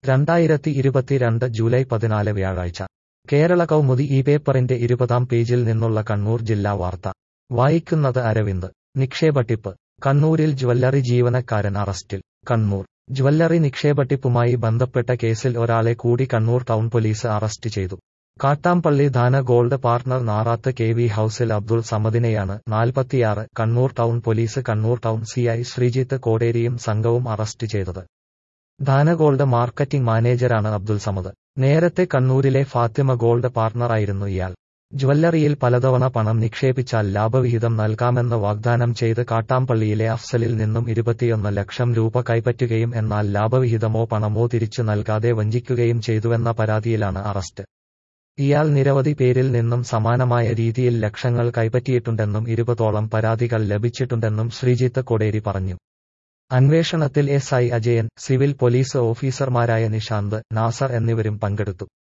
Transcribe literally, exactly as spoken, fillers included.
രണ്ടായിരത്തി ഇരുപത്തിരണ്ട് ജൂലൈ പതിനാല് വ്യാഴാഴ്ച കേരള കൗമുദി ഈ പേപ്പറിന്റെ ഇരുപതാം പേജിൽ നിന്നുള്ള കണ്ണൂർ ജില്ലാ വാർത്ത വായിക്കുന്നത് അരവിന്ദ്. നിക്ഷേപട്ടിപ്പ്. കണ്ണൂരിൽ ജ്വല്ലറി ജീവനക്കാരൻ അറസ്റ്റിൽ. കണ്ണൂർ ജ്വല്ലറി നിക്ഷേപട്ടിപ്പുമായി ബന്ധപ്പെട്ട കേസിൽ ഒരാളെ കൂടി കണ്ണൂർ ടൗൺ പോലീസ് അറസ്റ്റ് ചെയ്തു. Kattampally Dhana gold partner Narath K V ഹൌസിൽ അബ്ദുൾ സമദിനെയാണ് നാൽപ്പത്തിയാറ് Kannur town police Kannur town C I Sreejith കോടേരിയും സംഘവും അറസ്റ്റ് ചെയ്തത്. ധാന ഗോൾഡ് മാർക്കറ്റിംഗ് മാനേജരാണ് അബ്ദുൾ സമദ്. നേരത്തെ കണ്ണൂരിലെ ഫാത്തിമ ഗോൾഡ് പാർട്ണറായിരുന്നു ഇയാൾ. ജ്വല്ലറിയിൽ പലതവണ പണം നിക്ഷേപിച്ചാൽ ലാഭവിഹിതം നൽകാമെന്ന് വാഗ്ദാനം ചെയ്ത് കാട്ടാമ്പള്ളിയിലെ അഫ്സലിൽ നിന്നും ഇരുപത്തിയൊന്ന് ലക്ഷം രൂപ കൈപ്പറ്റുകയും എന്നാൽ ലാഭവിഹിതമോ പണമോ തിരിച്ചു നൽകാതെ വഞ്ചിക്കുകയും ചെയ്തുവെന്ന പരാതിയിലാണ് അറസ്റ്റ്. ഇയാൾ നിരവധി പേരിൽ നിന്നും സമാനമായ രീതിയിൽ ലക്ഷങ്ങൾ കൈപ്പറ്റിയിട്ടുണ്ടെന്നും ഇരുപതോളം പരാതികൾ ലഭിച്ചിട്ടുണ്ടെന്നും ശ്രീജിത്ത് കോടേരി പറഞ്ഞു. അന്വേഷണത്തിൽ S I Ajayan, civil police ഓഫീസർമാരായ നിഷാന്ത്, നാസർ എന്നിവരും പങ്കെടുത്തു.